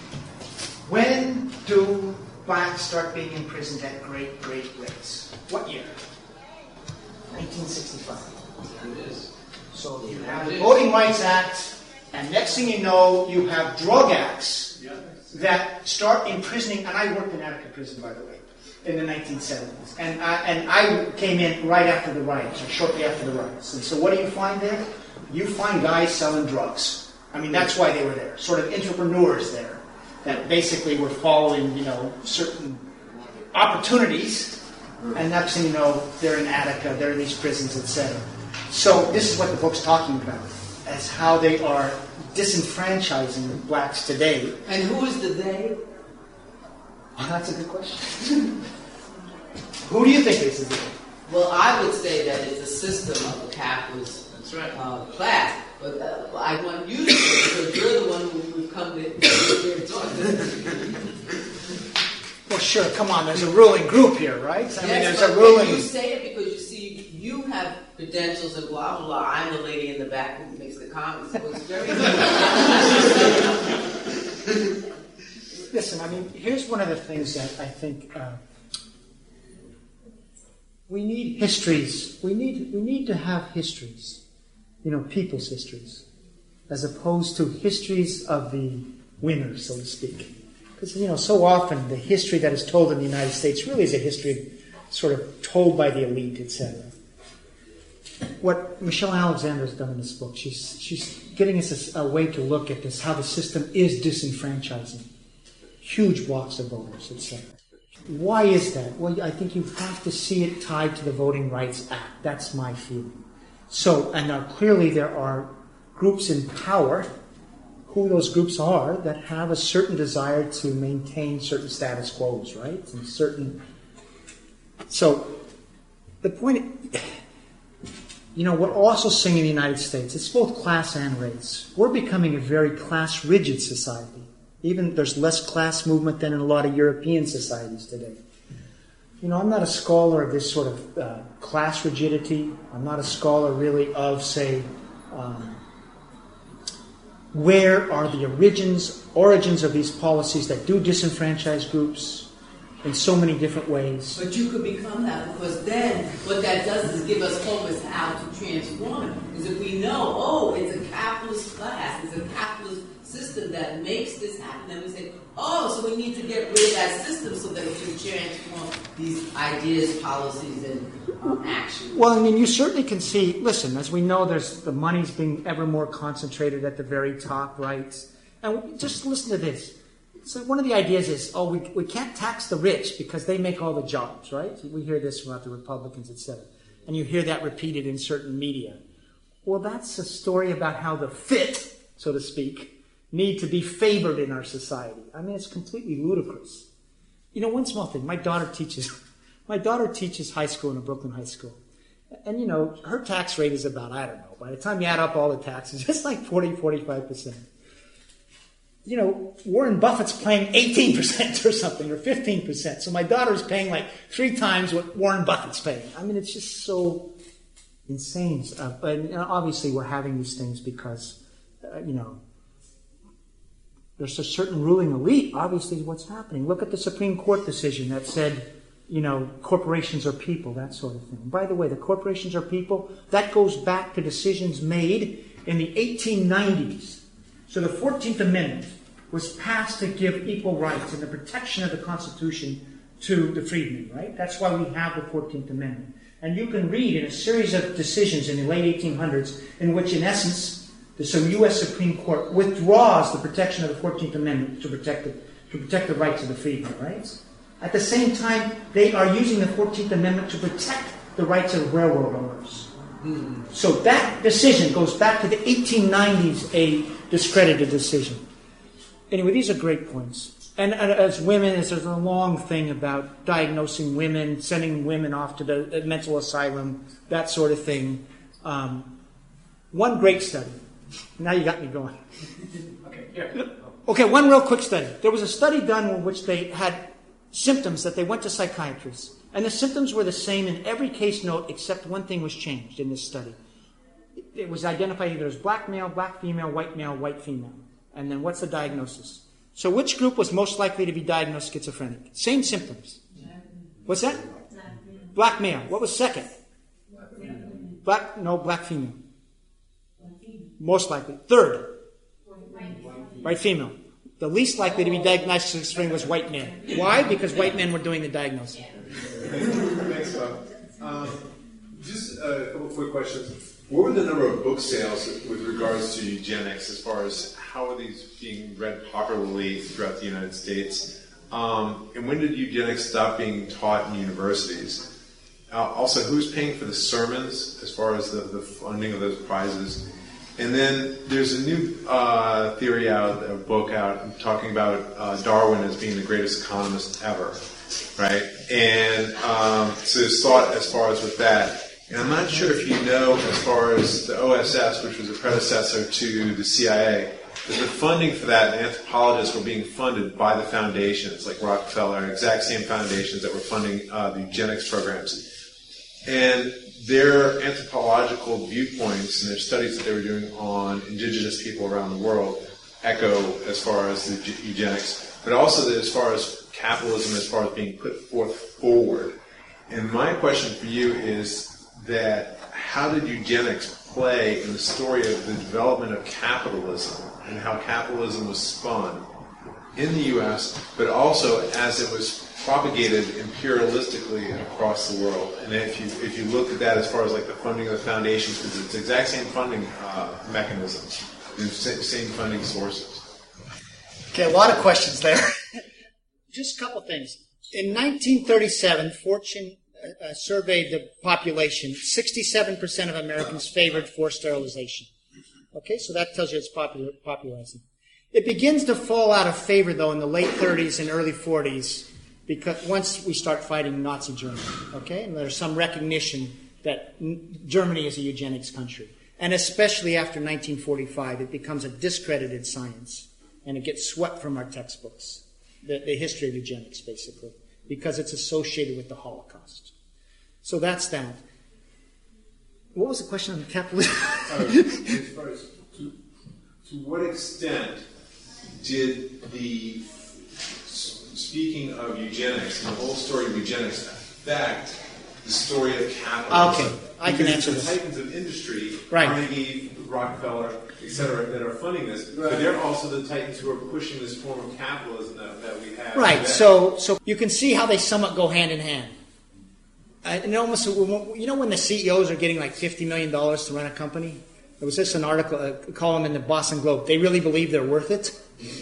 S1: When do blacks start being imprisoned at great, great rates? What year? nineteen sixty-five. So you have the Voting Rights Act, and next thing you know, you have drug acts that start imprisoning, and I worked in Attica prison, by the way, in the nineteen seventies. And I, and I came in right after the riots, or shortly after the riots. And so what do you find there? You find guys selling drugs. I mean, that's why they were there. Sort of entrepreneurs there that basically were following, you know, certain opportunities. And next thing you know, they're in Attica, they're in these prisons, et cetera. So this is what the book's talking about, as how they are disenfranchising blacks today.
S10: And who is the they?
S1: Oh, that's a good question. Who do you think is the they?
S10: Well, I would say that it's a system of the capitalist That's right. uh, class. But uh, I want you to say, because you're the one who would come to here and talk to.
S1: Well, sure, come on, there's a ruling group here, right? I
S10: yes,
S1: mean, there's
S10: but
S1: a ruling...
S10: You say it because you see, you have credentials and blah, blah, blah. I'm the lady in the back who makes the comments. So it's very
S1: Listen, I mean, here's one of the things that I think uh, we need histories. We need we need to have histories, you know, people's histories, as opposed to histories of the winners, so to speak. Because, you know, so often the history that is told in the United States really is a history sort of told by the elite, et cetera. What Michelle Alexander has done in this book, she's she's getting us a, a way to look at this, how the system is disenfranchising huge blocks of voters, et cetera. Why is that? Well, I think you have to see it tied to the Voting Rights Act. That's my feeling. So, and now clearly there are groups in power, who those groups are, that have a certain desire to maintain certain status quos, right? And certain... So, the point... You know, we're also seeing in the United States, it's both class and race. We're becoming a very class-rigid society. Even there's less class movement than in a lot of European societies today. You know, I'm not a scholar of this sort of uh, class rigidity. I'm not a scholar really of, say, um, where are the origins, origins of these policies that do disenfranchise groups in so many different ways.
S10: But you could become that, because then what that does is give us hope as to how to transform it. Because if we know, oh, it's a capitalist class, it's a capitalist system that makes this happen, then we say, oh, so we need to get rid of that system so that it can transform these ideas, policies, and um, actions.
S1: Well, I mean, you certainly can see, listen, as we know, there's the money's being ever more concentrated at the very top, right? And just listen to this. So one of the ideas is, oh, we, we can't tax the rich because they make all the jobs, right? We hear this about the Republicans, et cetera. And you hear that repeated in certain media. Well, that's a story about how the fit, so to speak, need to be favored in our society. I mean, it's completely ludicrous. You know, one small thing. My daughter teaches, my daughter teaches high school in a Brooklyn high school. And, you know, her tax rate is about, I don't know, by the time you add up all the taxes, it's like forty, forty-five percent. You know, Warren Buffett's paying eighteen percent or something, or fifteen percent. So my daughter's paying like three times what Warren Buffett's paying. I mean, it's just so insane stuff. But you know, obviously we're having these things because, uh, you know, there's a certain ruling elite, obviously, is what's happening. Look at the Supreme Court decision that said, you know, corporations are people, that sort of thing. By the way, the corporations are people, that goes back to decisions made in the eighteen nineties. So the fourteenth Amendment was passed to give equal rights and the protection of the Constitution to the freedmen, right? That's why we have the fourteenth Amendment. And you can read in a series of decisions in the late eighteen hundreds in which, in essence, the U S Supreme Court withdraws the protection of the fourteenth Amendment to protect the, to protect the rights of the freedmen, right? At the same time, they are using the fourteenth Amendment to protect the rights of railroad owners. Mm-hmm. So that decision goes back to the eighteen nineties, a discredited decision. Anyway, these are great points. And, and as women, there's a long thing about diagnosing women, sending women off to the mental asylum, that sort of thing. Um, one great study. Now you got me going.
S4: Okay, here.
S1: Okay, one real quick study. There was a study done in which they had symptoms that they went to psychiatrists. And the symptoms were the same in every case note except one thing was changed in this study. It was identified either as black male, black female, white male, white female. And then what's the diagnosis? So which group was most likely to be diagnosed schizophrenic? Same symptoms. What's that? Black male. What was second? Black, no, black female. Most likely. Third. White female. The least likely to be diagnosed as schizophrenic was white men. Why? Because white men were doing the diagnosis.
S11: Thanks, Bob. Um, just a couple quick questions. What were the number of book sales with regards to eugenics, as far as how are these being read popularly throughout the United States? Um, and when did eugenics stop being taught in universities? Uh, also, who's paying for the sermons as far as the, the funding of those prizes? And then there's a new uh, theory out, a book out, talking about uh, Darwin as being the greatest economist ever, right? And um, so there's thought as far as with that. And I'm not sure if you know, as far as the O S S, which was a predecessor to the C I A, that the funding for that, and anthropologists were being funded by the foundations, like Rockefeller, exact same foundations that were funding uh, the eugenics programs. And their anthropological viewpoints and their studies that they were doing on indigenous people around the world echo as far as the eugenics, but also as far as capitalism, as far as being put forth forward. And my question for you is that how did eugenics play in the story of the development of capitalism and how capitalism was spun in the U S, but also as it was propagated imperialistically across the world? And if you if you look at that as far as like the funding of the foundations, because it's the exact same funding uh, mechanisms, the same funding sources.
S1: Okay, a lot of questions there. Just a couple things. In nineteen thirty-seven, Fortune uh, surveyed the population. sixty-seven percent of Americans favored forced sterilization. Okay, so that tells you it's popular, popularizing. It begins to fall out of favor, though, in the late thirties and early forties, because once we start fighting Nazi Germany, okay, and there's some recognition that Germany is a eugenics country. And especially after nineteen forty-five, it becomes a discredited science, and it gets swept from our textbooks, the, the history of eugenics, basically, because it's associated with the Holocaust. So that's that. What was the question on capitalism?
S11: uh, as far as to, to what extent did the speaking of eugenics and the whole story of eugenics affect the story of capitalism?
S1: Okay, I can answer this.
S11: The titans of industry,
S1: right.
S11: Carnegie, Rockefeller, et cetera, that are funding this, right. But they're also the titans who are pushing this form of capitalism that, that we have.
S1: Right.
S11: Today.
S1: So, so you can see how they somewhat go hand in hand. Uh, and almost, you know, when the C E Os are getting like fifty million dollars to run a company. There was just an article, a column in the Boston Globe. They really believe they're worth it.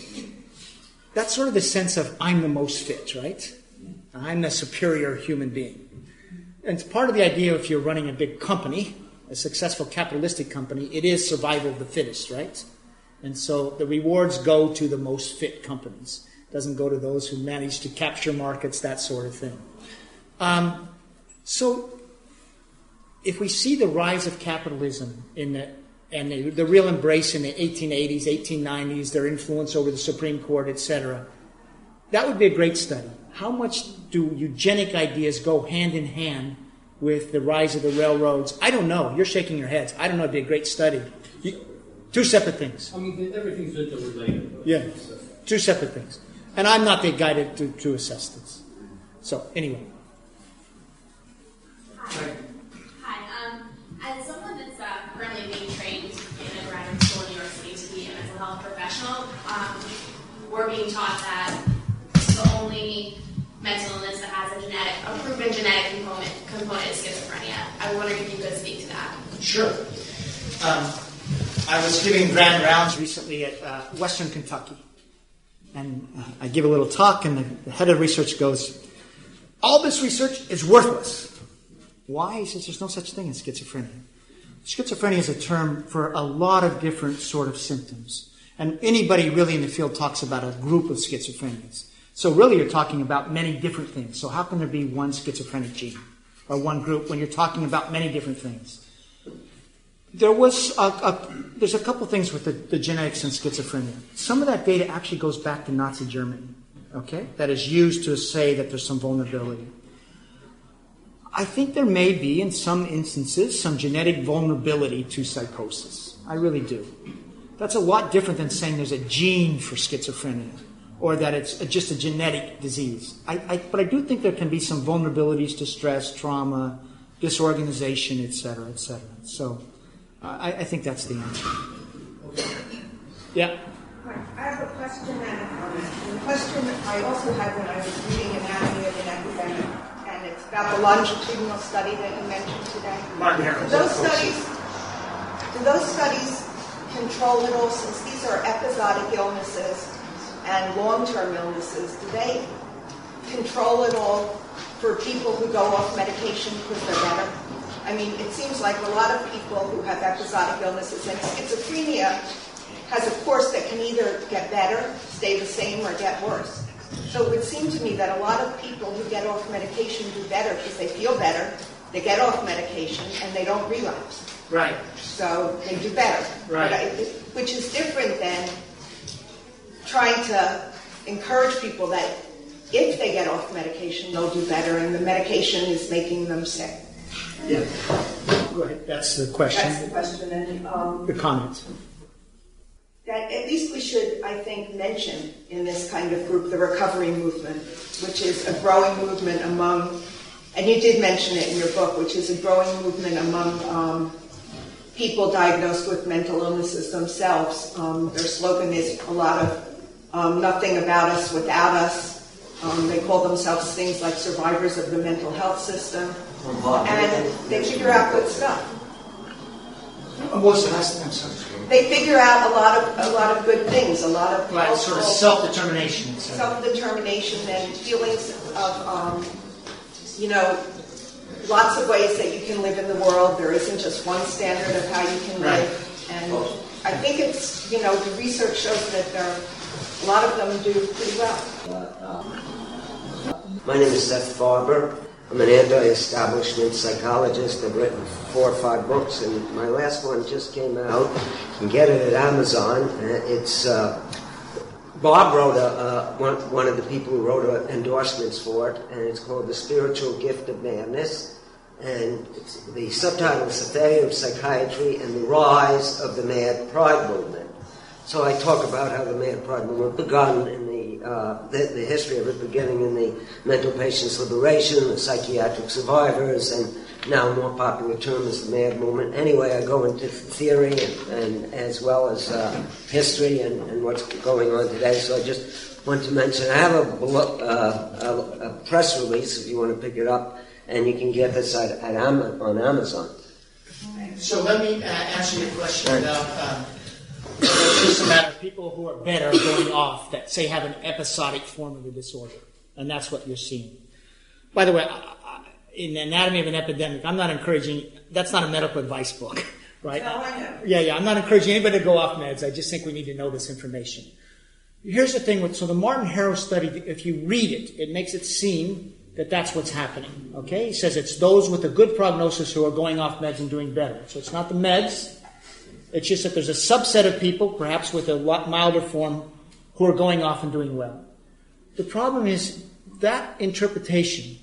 S1: That's sort of the sense of I'm the most fit, right? I'm the superior human being. And it's part of the idea if you're running a big company, a successful capitalistic company, it is survival of the fittest, right? And so the rewards go to the most fit companies. It doesn't go to those who manage to capture markets, that sort of thing. Um, so if we see the rise of capitalism in the, and the, the real embrace in the eighteen eighties, eighteen nineties, their influence over the Supreme Court, et cetera, that would be a great study. How much do eugenic ideas go hand in hand with the rise of the railroads? I don't know. You're shaking your heads. I don't know. It'd be a great study. You, two separate things.
S8: I mean, everything's interrelated.
S1: Yeah, two separate things. And I'm not the guy to, to, to assess this. So, anyway.
S12: Hi. Hi. Um, as someone that's uh, currently being trained in a graduate school in New York City to be a mental health professional, um, we're being taught that the only mental illness that has a genetic, a proven genetic component, component is schizophrenia. I wonder if you could speak to that.
S1: Sure. Um, I was giving grand rounds recently at uh, Western Kentucky. And uh, I give a little talk, and the, the head of research goes, all this research is worthless. Why? He says there's no such thing as schizophrenia. Schizophrenia is a term for a lot of different sort of symptoms. And anybody really in the field talks about a group of schizophrenias. So really you're talking about many different things. So how can there be one schizophrenic gene or one group when you're talking about many different things? There was a, a, there's a couple things with the, the genetics in schizophrenia. Some of that data actually goes back to Nazi Germany, okay? That is used to say that there's some vulnerability. I think there may be, in some instances, some genetic vulnerability to psychosis. I really do. That's a lot different than saying there's a gene for schizophrenia or that it's just a genetic disease. I, I, but I do think there can be some vulnerabilities to stress, trauma, disorganization, et cetera, et cetera. So uh, I, I think that's the answer. Yeah?
S13: I have a question and a comment. The question I also had when I was reading Anatomy of an Epidemic, and it's about the longitudinal study that you mentioned today. Do those studies, do those studies control it all, since these are episodic illnesses and long-term illnesses? Do they control it all for people who go off medication because they're better? I mean, it seems like a lot of people who have episodic illnesses, and schizophrenia has a course that can either get better, stay the same, or get worse. So it would seem to me that a lot of people who get off medication do better because they feel better, they get off medication, and they don't relapse.
S1: Right.
S13: So they do better.
S1: Right.
S13: I, which is different than trying to encourage people that if they get off medication, they'll do better, and the medication is making them sick.
S1: Yeah. Go ahead. That's the question.
S13: That's the question. And um,
S1: the comment.
S13: That at least we should, I think, mention in this kind of group the recovery movement, which is a growing movement among, and you did mention it in your book, which is a growing movement among um, people diagnosed with mental illnesses themselves. Um, their slogan is a lot of um, nothing about us without us. Um, they call themselves things like survivors of the mental health system. And they figure out good stuff.
S1: What was the last thing? I'm sorry.
S13: They figure out a lot of a lot of good things, a lot of
S1: right, sort of self-determination,
S13: self-determination, and feelings of, um, you know, lots of ways that you can live in the world. There isn't just one standard of how you can
S1: right.
S13: live, and I think it's, you know, the research shows that there are, a lot of them do pretty well.
S14: My name is Seth Farber. I'm an anti-establishment psychologist. I've written four or five books, and my last one just came out. You can get it at Amazon. It's uh, Bob wrote a, uh, one, one of the people who wrote uh, endorsements for it, and it's called The Spiritual Gift of Madness. And it's, the subtitle is The Failure of Psychiatry and the Rise of the Mad Pride Movement. So I talk about how the Mad Pride Movement begun in the Uh, the, the history of it, beginning in the mental patients' liberation, the psychiatric survivors, and now a more popular term is the MAD movement. Anyway, I go into theory and, and as well as uh, history and, and what's going on today. So I just want to mention, I have a, uh, a, a press release if you want to pick it up, and you can get this at, at Am- on Amazon.
S1: So let me uh, answer your question about um, it's just a matter of people who are better going off that, say, have an episodic form of the disorder. And that's what you're seeing. By the way, in the Anatomy of an Epidemic, I'm not encouraging, that's not a medical advice book, right?
S13: No, I know.
S1: Yeah, yeah, I'm not encouraging anybody to go off meds. I just think we need to know this information. Here's the thing with, so the Martin Harrow study, if you read it, it makes it seem that that's what's happening, okay? He says it's those with a good prognosis who are going off meds and doing better. So it's not the meds. It's just that there's a subset of people, perhaps with a lot milder form, who are going off and doing well. The problem is that interpretation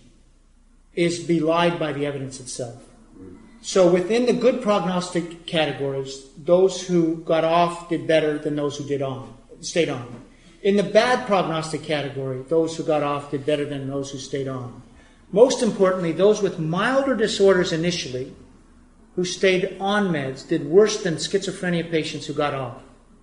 S1: is belied by the evidence itself. So within the good prognostic categories, those who got off did better than those who did on, stayed on. In the bad prognostic category, those who got off did better than those who stayed on. Most importantly, those with milder disorders initially who stayed on meds did worse than schizophrenia patients who got off.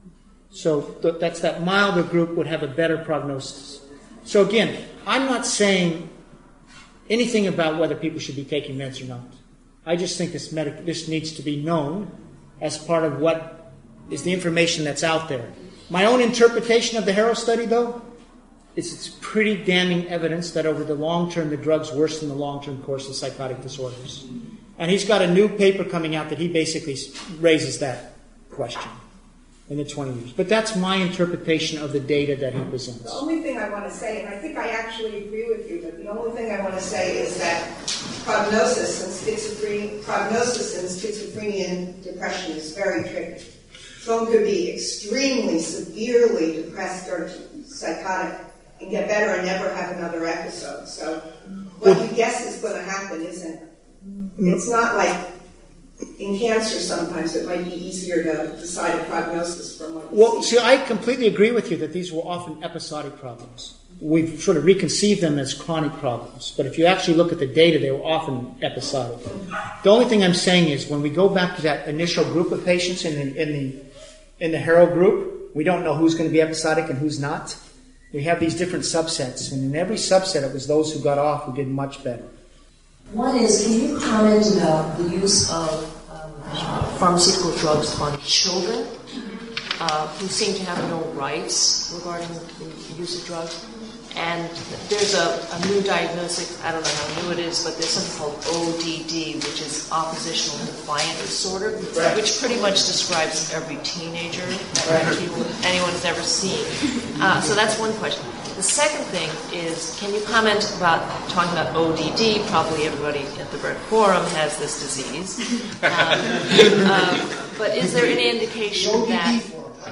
S1: So th- that's that milder group would have a better prognosis. So again, I'm not saying anything about whether people should be taking meds or not. I just think this medic- this needs to be known as part of what is the information that's out there. My own interpretation of the Harrow study, though, is it's pretty damning evidence that over the long term, the drug's worse than the long-term course of psychotic disorders. And he's got a new paper coming out that he basically raises that question in the twenty years. But that's my interpretation of the data that he presents.
S13: The only thing I want to say, and I think I actually agree with you, but the only thing I want to say is that prognosis and schizophrenia, prognosis in schizophrenia and depression is very tricky. Someone could be extremely, severely depressed or psychotic and get better and never have another episode. So what you guess is going to happen isn't. It's not like in cancer sometimes it might be easier to decide a prognosis from what you
S1: Well,
S13: see.
S1: see, I completely agree with you that these were often episodic problems. We've sort of reconceived them as chronic problems. But if you actually look at the data, they were often episodic. The only thing I'm saying is when we go back to that initial group of patients in the, in the, in the Harrow group, we don't know who's going to be episodic and who's not. We have these different subsets. And in every subset, it was those who got off who did much better.
S15: One is, can you comment about the use of um, pharmaceutical drugs on children uh, who seem to have no rights regarding the use of drugs? And there's a, a new diagnosis, I don't know how new it is, but there's something called O D D, which is oppositional defiant disorder, right, which pretty much describes every teenager that right. anyone's ever seen. Uh, so that's one question. The second thing is, can you comment about talking about O D D? Probably everybody at the Breck Forum has this disease. Um, um, but is there any indication that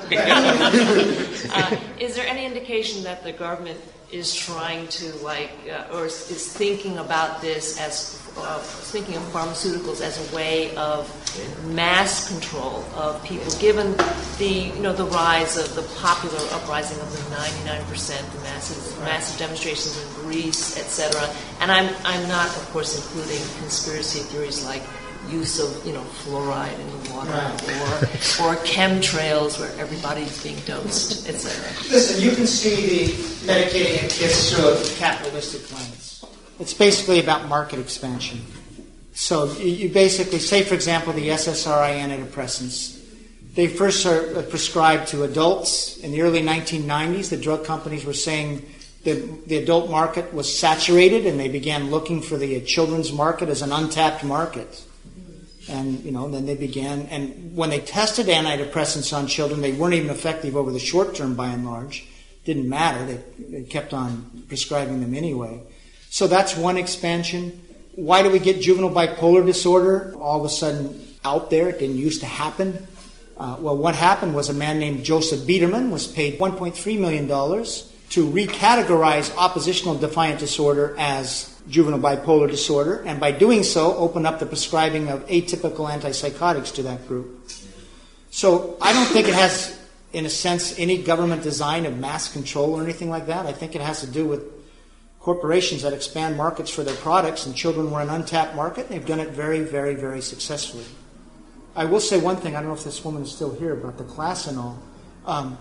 S15: uh, is there any indication that the government is trying to like, uh, or is, is thinking about this as uh, thinking of pharmaceuticals as a way of mass control of people, given the you know the rise of the popular uprising of the ninety-nine percent, the massive massive demonstrations in Greece, et cetera. And I'm I'm not, of course, including conspiracy theories like use of you know fluoride in the water, right, or or chemtrails where everybody's being dosed, et cetera.
S1: Listen, you can see the medicating of kids through a capitalistic lens. It's basically about market expansion. So you basically say, for example, the S S R I antidepressants. They first are prescribed to adults in the early nineteen nineties. The drug companies were saying that the adult market was saturated, and they began looking for the children's market as an untapped market. And, you know, then they began, and when they tested antidepressants on children, they weren't even effective over the short term by and large. Didn't matter. They, they kept on prescribing them anyway. So that's one expansion. Why do we get juvenile bipolar disorder all of a sudden out there? It didn't used to happen. Uh, well, what happened was a man named Joseph Biederman was paid one point three million dollars to recategorize oppositional defiant disorder as juvenile bipolar disorder, and by doing so, open up the prescribing of atypical antipsychotics to that group. So I don't think it has, in a sense, any government design of mass control or anything like that. I think it has to do with corporations that expand markets for their products, and children were an untapped market, and they've done it very, very, very successfully. I will say one thing, I don't know if this woman is still here, about the class and all. Um,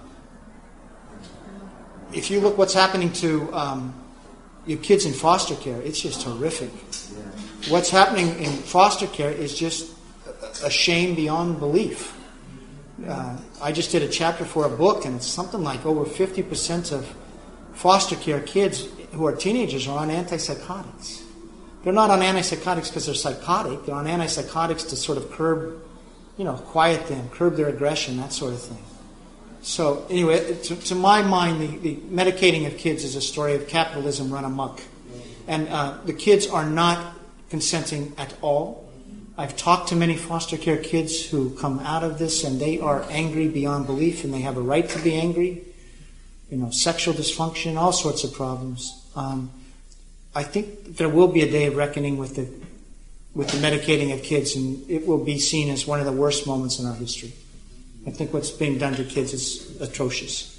S1: if you look what's happening to um, your kids in foster care, it's just horrific. Yeah. What's happening in foster care is just a shame beyond belief. Uh, I just did a chapter for a book, and it's something like over fifty percent of foster care kids who are teenagers are on antipsychotics. they're not on antipsychotics because they're psychotic. They're on antipsychotics to sort of curb, you know, quiet them, curb their aggression, that sort of thing. So anyway, to, to my mind, the, the medicating of kids is a story of capitalism run amok. And uh, the kids are not consenting at all. I've talked to many foster care kids who come out of this, and they are angry beyond belief, and they have a right to be angry. You know, sexual dysfunction, all sorts of problems. Um, I think there will be a day of reckoning with the with the medicating of kids, and it will be seen as one of the worst moments in our history. I think what's being done to kids is atrocious.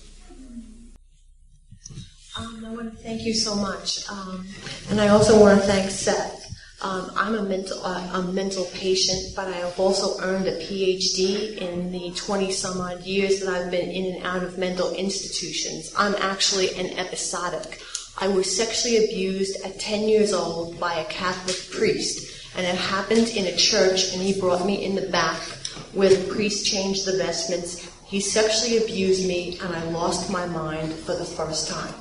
S15: Um, I want to thank you so much, um, and I also want to thank Seth. Um, I'm a mental uh, a mental patient, but I have also earned a P H D in the twenty some odd years that I've been in and out of mental institutions. I'm actually an episodic. I was sexually abused at ten years old by a Catholic priest, and it happened in a church, and he brought me in the back where the priest changed the vestments. He sexually abused me, and I lost my mind for the first time.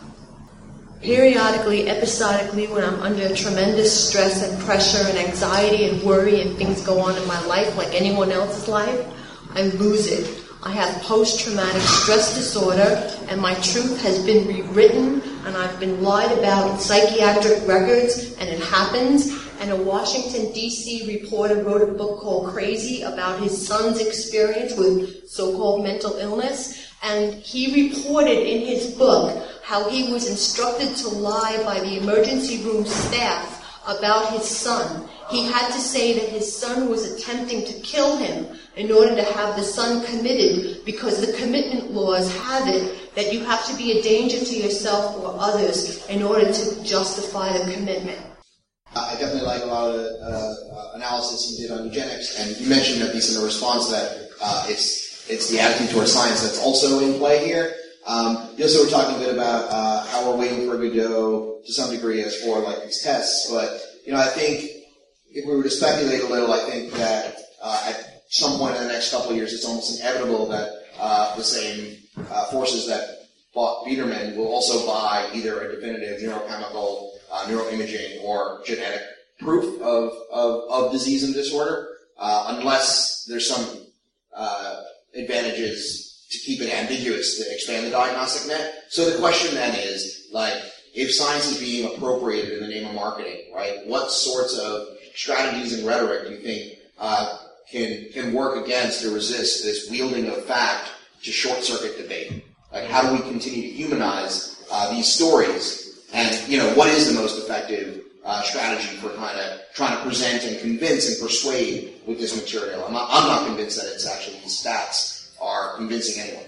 S15: Periodically, episodically, when I'm under tremendous stress and pressure and anxiety and worry and things go on in my life like anyone else's life, I lose it. I have post-traumatic stress disorder, and my truth has been rewritten, and I've been lied about in psychiatric records, and it happens. And a Washington, D C reporter wrote a book called Crazy about his son's experience with so-called mental illness, and he reported in his book how he was instructed to lie by the emergency room staff about his son. He had to say that his son was attempting to kill him in order to have the son committed, because the commitment laws have it that you have to be a danger to yourself or others in order to justify the commitment.
S16: I definitely like a lot of the uh, analysis you did on eugenics, and you mentioned, at least in the response, that uh, it's it's the attitude towards science that's also in play here. Um, you also were talking a bit about uh, how we're waiting for Godot to some degree as for like these tests, but you know, I think if we were to speculate a little, I think that uh, at some point in the next couple of years, it's almost inevitable that uh, the same uh, forces that bought Biederman will also buy either a definitive neurochemical, uh, neuroimaging, or genetic proof of, of, of disease and disorder, uh, unless there's some uh, advantages to keep it ambiguous, to expand the diagnostic net. So the question then is, like, if science is being appropriated in the name of marketing, right, what sorts of strategies and rhetoric do you think uh, can can work against or resist this wielding of fact to short-circuit debate? Like, how do we continue to humanize uh, these stories? And, you know, what is the most effective uh, strategy for kind of trying to present and convince and persuade with this material? I'm not, I'm not convinced that it's actually these stats are convincing anyone.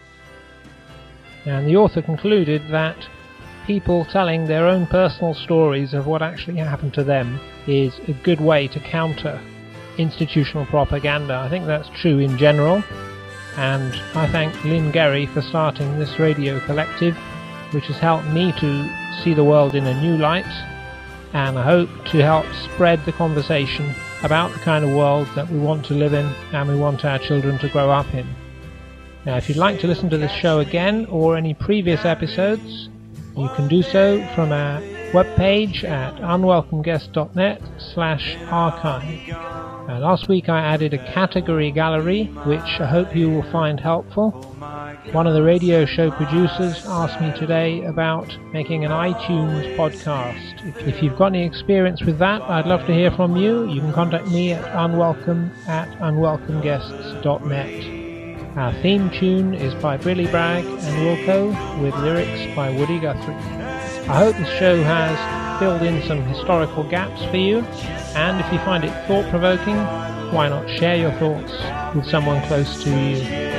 S2: And the author concluded that people telling their own personal stories of what actually happened to them is a good way to counter institutional propaganda. I think that's true in general, and I thank Lynn Gerry for starting this radio collective, which has helped me to see the world in a new light, and I hope to help spread the conversation about the kind of world that we want to live in and we want our children to grow up in. Now, if you'd like to listen to this show again or any previous episodes, you can do so from our webpage at unwelcomeguest.net slash archive. Uh, last week I added a category gallery, which I hope you will find helpful. One of the radio show producers asked me today about making an iTunes podcast. If, if you've got any experience with that, I'd love to hear from you. You can contact me at unwelcome at unwelcomeguests dot net. Our theme tune is by Billy Bragg and Wilco, with lyrics by Woody Guthrie. I hope this show has filled in some historical gaps for you, and if you find it thought-provoking, why not share your thoughts with someone close to you.